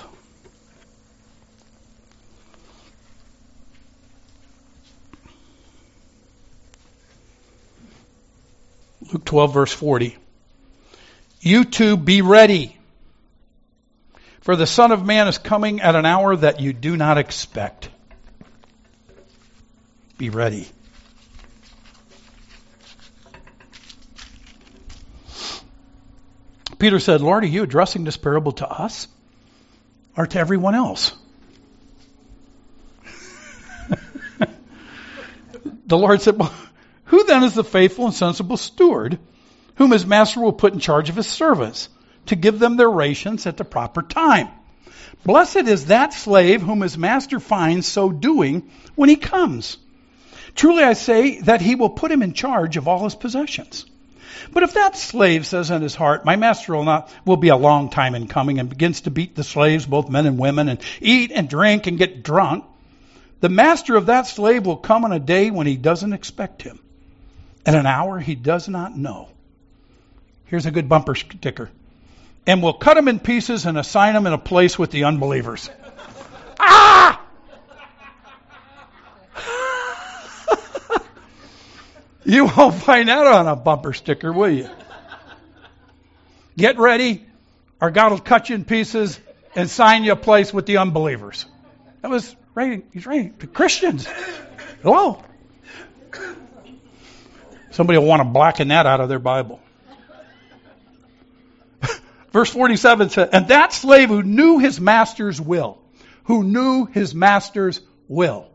Luke twelve, verse forty. You two be ready, for the Son of Man is coming at an hour that you do not expect. Be ready. Peter said, Lord, are you addressing this parable to us or to everyone else? The Lord said, well, who then is the faithful and sensible steward whom his master will put in charge of his servants to give them their rations at the proper time? Blessed is that slave whom his master finds so doing when he comes. Truly I say that he will put him in charge of all his possessions. But if that slave says in his heart, my master will not will be a long time in coming, and begins to beat the slaves, both men and women, and eat and drink and get drunk, the master of that slave will come on a day when he doesn't expect him, at an hour he does not know. Here's a good bumper sticker. And will cut him in pieces and assign him in a place with the unbelievers. Ah! You won't find that on a bumper sticker, will you? Get ready, or God will cut you in pieces and assign you a place with the unbelievers. That was right. He's right. The Christians. Hello. Somebody will want to blacken that out of their Bible. Verse forty-seven says, and that slave who knew his master's will, who knew his master's will,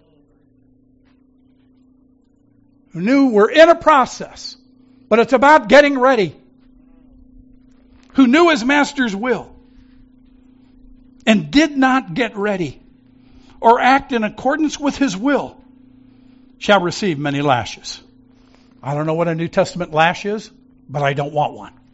who knew we're in a process, but it's about getting ready, who knew his master's will and did not get ready or act in accordance with his will, shall receive many lashes. I don't know what a New Testament lash is, but I don't want one.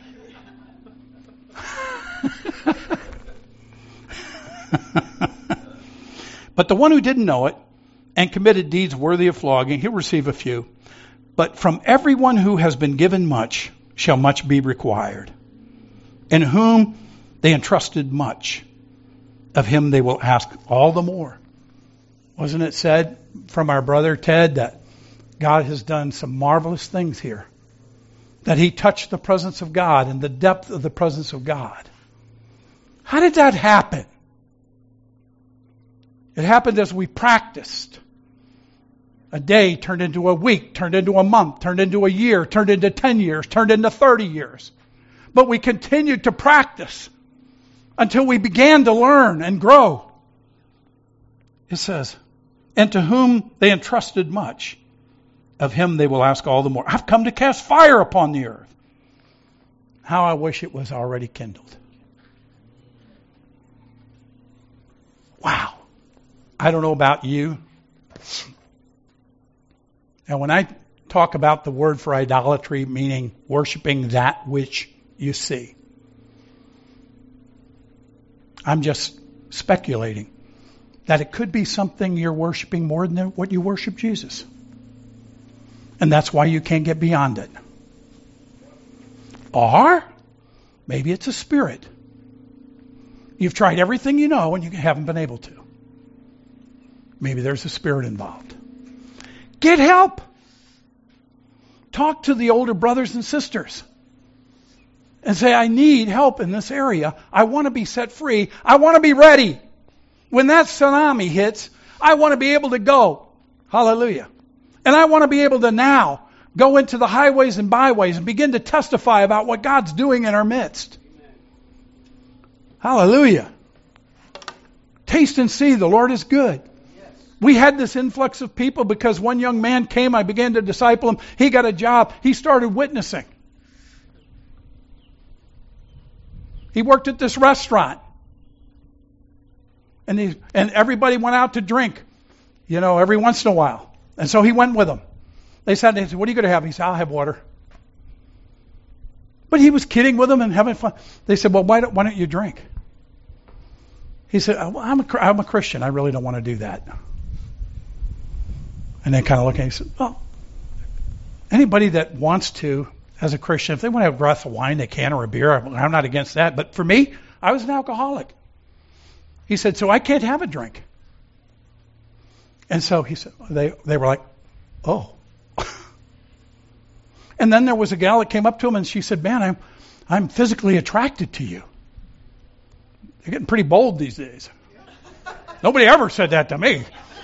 But the one who didn't know it and committed deeds worthy of flogging, he'll receive a few. But from everyone who has been given much shall much be required. In whom they entrusted much, of him they will ask all the more. Wasn't it said from our brother Ted that God has done some marvelous things here? That he touched the presence of God and the depth of the presence of God. How did that happen? It happened as we practiced. A day turned into a week, turned into a month, turned into a year, turned into ten years, turned into thirty years. But we continued to practice until we began to learn and grow. It says, and to whom they entrusted much, of him they will ask all the more. I've come to cast fire upon the earth. How I wish it was already kindled. Wow. I don't know about you. And when I talk about the word for idolatry, meaning worshiping that which you see, I'm just speculating that it could be something you're worshiping more than what you worship Jesus. And that's why you can't get beyond it. Or maybe it's a spirit. You've tried everything you know and you haven't been able to. Maybe there's a spirit involved. Get help. Talk to the older brothers and sisters. And say, I need help in this area. I want to be set free. I want to be ready. When that tsunami hits, I want to be able to go. Hallelujah. And I want to be able to now go into the highways and byways and begin to testify about what God's doing in our midst. Amen. Hallelujah. Taste and see the Lord is good. Yes. We had this influx of people because one young man came. I began to disciple him. He got a job. He started witnessing. He worked at this restaurant. And he, and everybody went out to drink, you know, every once in a while. And so he went with them. They said, they said, what are you going to have? He said, I'll have water. But he was kidding with them and having fun. They said, well, why don't, why don't you drink? He said, well, I'm, a, I'm a Christian. I really don't want to do that. And they kind of looked at him and said, well, anybody that wants to, as a Christian, if they want to have a glass of wine, they can, or a beer. I'm not against that. But for me, I was an alcoholic. He said, so I can't have a drink. And so he said, they, they were like, oh. And then there was a gal that came up to him and she said, man, I'm, I'm physically attracted to you. They're getting pretty bold these days. Nobody ever said that to me.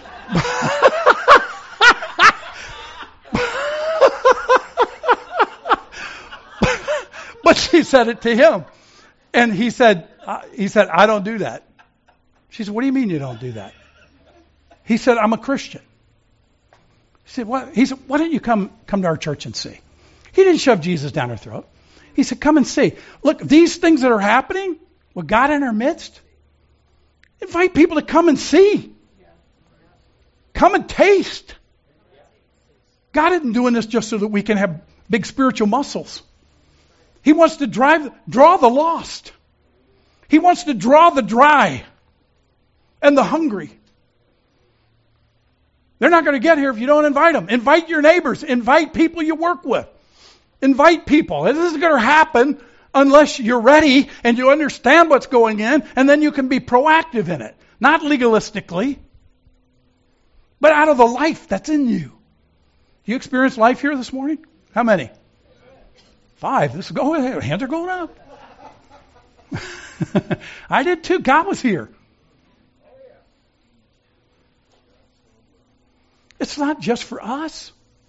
But she said it to him. And he said, uh, he said, I don't do that. She said, what do you mean you don't do that? He said, I'm a Christian. He said, what? He said, why don't you come, come to our church and see? He didn't shove Jesus down her throat. He said, come and see. Look, these things that are happening with God in our midst, invite people to come and see. Come and taste. God isn't doing this just so that we can have big spiritual muscles. He wants to drive, draw the lost. He wants to draw the dry and the hungry. They're not going to get here if you don't invite them. Invite your neighbors. Invite people you work with. Invite people. This isn't going to happen unless you're ready and you understand what's going in, and then you can be proactive in it. Not legalistically, but out of the life that's in you. You experienced life here this morning? How many? Five. This is going ahead. Hands are going up. I did too. God was here. It's not just for us.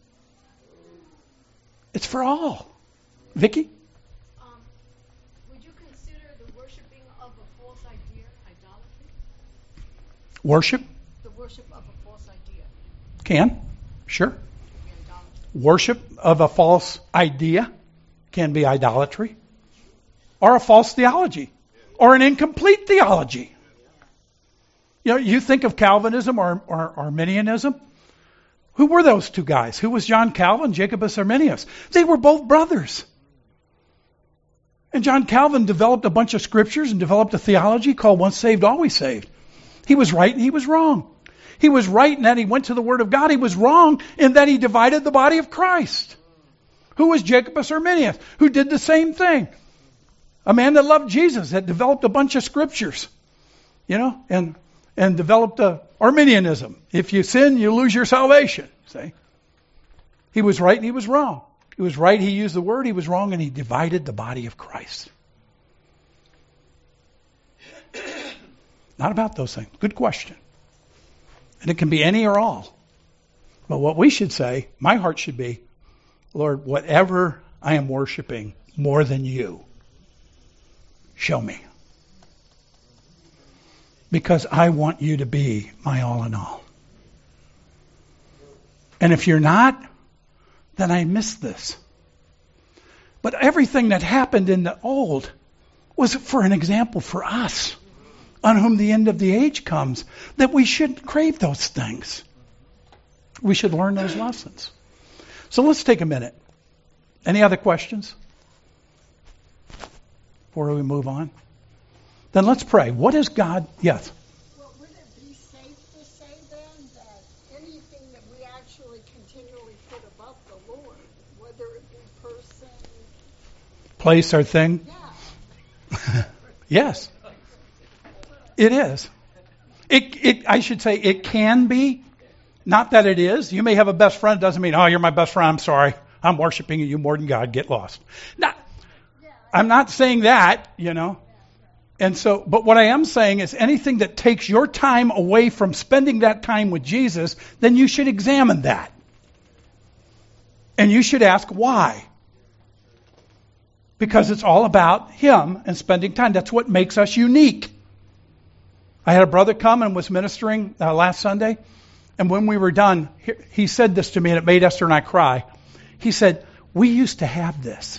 It's for all. Vicki? Um, would you consider the worshiping of a false idea idolatry? Worship? The worship of a false idea. Can. Sure. Worship of a false idea can be idolatry. Or a false theology. Or an incomplete theology. You know, you think of Calvinism or, or Arminianism. Who were those two guys? Who was John Calvin, Jacobus Arminius? They were both brothers. And John Calvin developed a bunch of scriptures and developed a theology called once saved, always saved. He was right and he was wrong. He was right in that he went to the Word of God. He was wrong in that he divided the body of Christ. Who was Jacobus Arminius? Who did the same thing. A man that loved Jesus, that developed a bunch of scriptures. You know, and and developed a Arminianism. If you sin, you lose your salvation. See? He was right and he was wrong. He was right, he used the word. He was wrong and he divided the body of Christ. Not about those things. Good question. And it can be any or all. But what we should say, my heart should be, Lord, whatever I am worshiping more than you, show me. Because I want you to be my all in all. And if you're not, then I miss this. But everything that happened in the old was for an example for us, on whom the end of the age comes, that we shouldn't crave those things. We should learn those lessons. So let's take a minute. Any other questions before we move on? Then let's pray. What is God? Yes. Well, would it be safe to say then that anything that we actually continually put above the Lord, whether it be person, Place or thing? yeah, Yes. It is. It, it, I should say it can be. Not that it is. You may have a best friend. Doesn't mean, oh, you're my best friend. I'm sorry. I'm worshiping you more than God. Get lost. Not, I'm not saying that, you know. And so, but what I am saying is anything that takes your time away from spending that time with Jesus, then you should examine that. And you should ask why. Because it's all about Him and spending time. That's what makes us unique. I had a brother come and was ministering uh, last Sunday. And when we were done, he, he said this to me, and it made Esther and I cry. He said, we used to have this.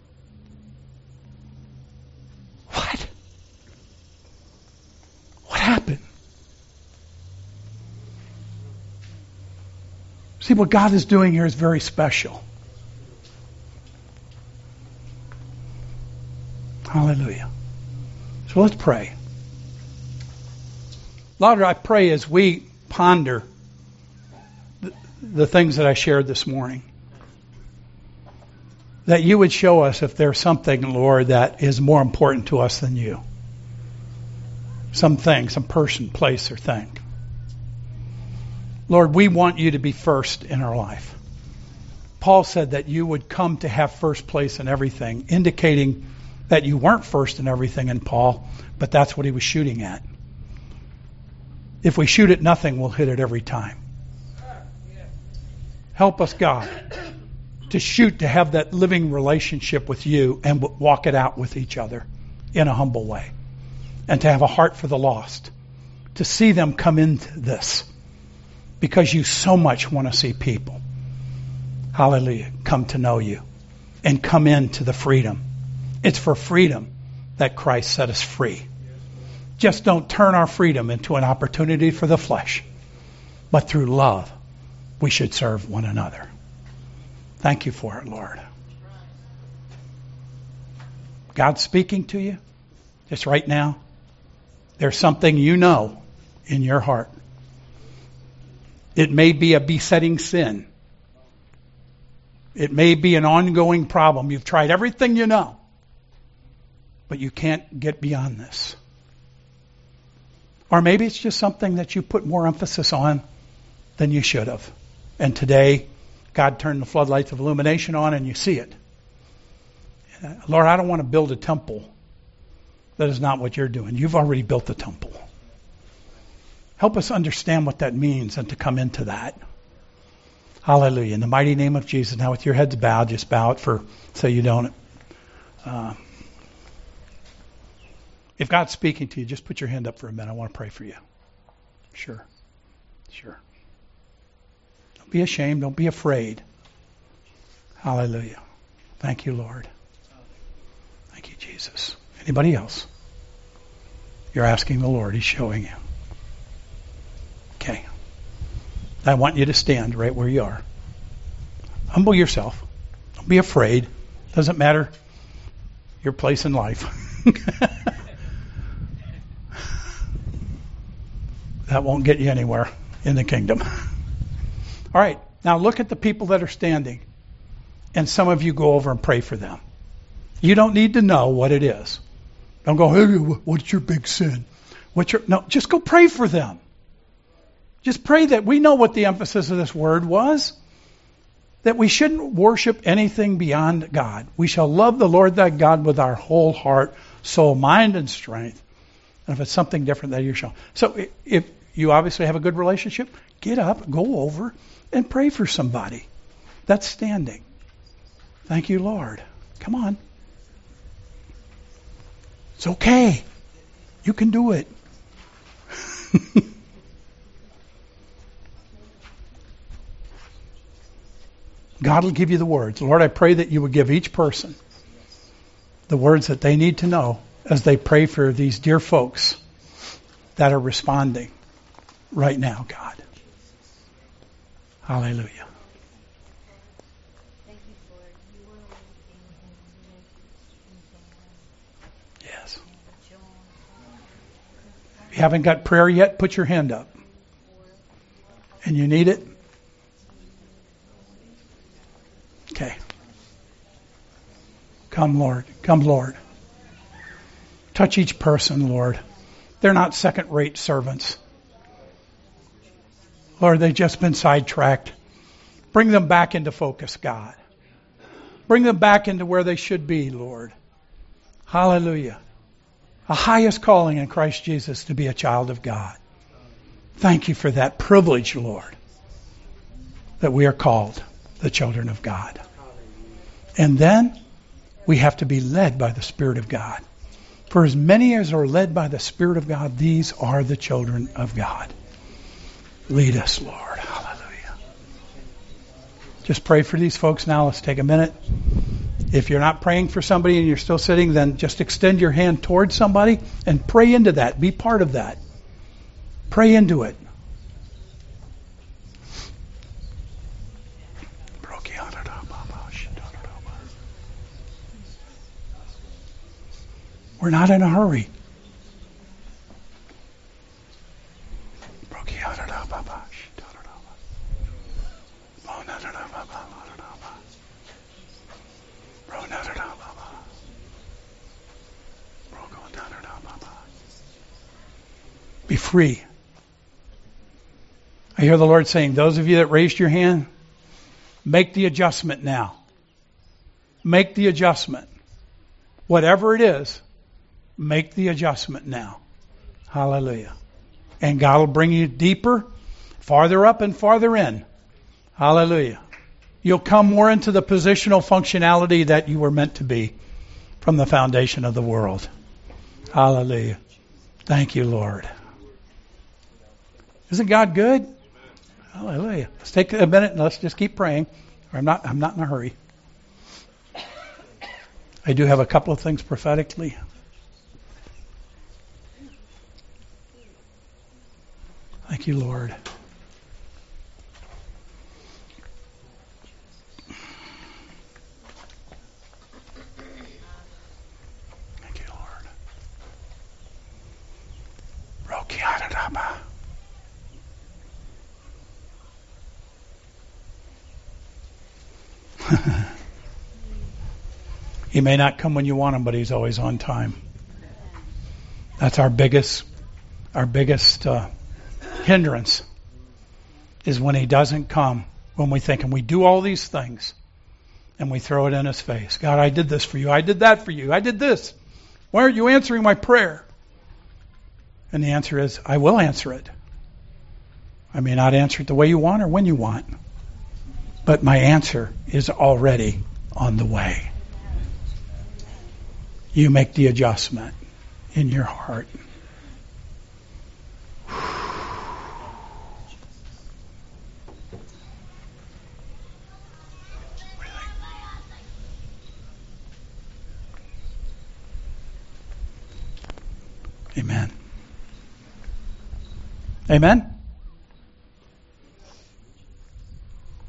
What? What happened? See, what God is doing here is very special. Hallelujah. So let's pray. Lord, I pray as we ponder the, the things that I shared this morning, that you would show us if there's something, Lord, that is more important to us than you. Something, some person, place, or thing. Lord, we want you to be first in our life. Paul said that you would come to have first place in everything, indicating that you weren't first in everything in Paul, but that's what he was shooting at. If we shoot at nothing, we'll hit it every time. Help us, God, to shoot to have that living relationship with you and walk it out with each other in a humble way. And to have a heart for the lost. To see them come into this. Because you so much want to see people, hallelujah, come to know you. And come into the freedom. It's for freedom that Christ set us free. Just don't turn our freedom into an opportunity for the flesh. But through love, we should serve one another. Thank you for it, Lord. God's speaking to you just right now. There's something you know in your heart. It may be a besetting sin. It may be an ongoing problem. You've tried everything you know, but you can't get beyond this. Or maybe it's just something that you put more emphasis on than you should have. And today, God turned the floodlights of illumination on and you see it. Lord, I don't want to build a temple. That is not what you're doing. You've already built the temple. Help us understand what that means and to come into that. Hallelujah. In the mighty name of Jesus. Now with your heads bowed, just bow it for so you don't. Uh, if God's speaking to you, just put your hand up for a minute. I want to pray for you. Sure. Sure. Don't be ashamed. Don't be afraid. Hallelujah. Thank you, Lord. Thank you, Jesus. Anybody else? You're asking the Lord. He's showing you. Okay. I want you to stand right where you are. Humble yourself. Don't be afraid. Doesn't matter your place in life. That won't get you anywhere in the kingdom. All right. Now look at the people that are standing. And some of you go over and pray for them. You don't need to know what it is. Don't go, hey, what's your big sin? What's your no? Just go pray for them. Just pray that we know what the emphasis of this word was. That we shouldn't worship anything beyond God. We shall love the Lord thy God with our whole heart, soul, mind, and strength. And if it's something different that you're showing. So if you obviously have a good relationship, get up, go over, and pray for somebody. That's standing. Thank you, Lord. Come on. It's okay. You can do it. God will give you the words. Lord, I pray that you would give each person the words that they need to know as they pray for these dear folks that are responding right now, God. Hallelujah. Yes. If you haven't got prayer yet, put your hand up. And you need it? Okay. Come, Lord. Come, Lord. Touch each person, Lord. They're not second-rate servants. Lord, they've just been sidetracked. Bring them back into focus, God. Bring them back into where they should be, Lord. Hallelujah. A highest calling in Christ Jesus to be a child of God. Thank you for that privilege, Lord, that we are called the children of God. And then we have to be led by the Spirit of God. For as many as are led by the Spirit of God, these are the children of God. Lead us, Lord. Hallelujah. Just pray for these folks now. Let's take a minute. If you're not praying for somebody and you're still sitting, then just extend your hand towards somebody and pray into that. Be part of that. Pray into it. We're not in a hurry. Be free. I hear the Lord saying, those of you that raised your hand, make the adjustment now. Make the adjustment. Whatever it is, make the adjustment now. Hallelujah. And God will bring you deeper, farther up and farther in. Hallelujah. You'll come more into the positional functionality that you were meant to be from the foundation of the world. Hallelujah. Thank you, Lord. Isn't God good? Hallelujah. Let's take a minute and let's just keep praying. I'm not, I'm not in a hurry. I do have a couple of things prophetically. Thank you, Lord. Thank you, Lord. Rokiadadaba. He may not come when you want him, but he's always on time. That's our biggest, our biggest uh, hindrance is when he doesn't come when we think, and we do all these things and we throw it in his face. God, I did this for you. I did that for you. I did this. Why aren't you answering my prayer? And the answer is, I will answer it. I may not answer it the way you want or when you want, but my answer is already on the way. You make the adjustment in your heart. What do you think? Amen. Amen.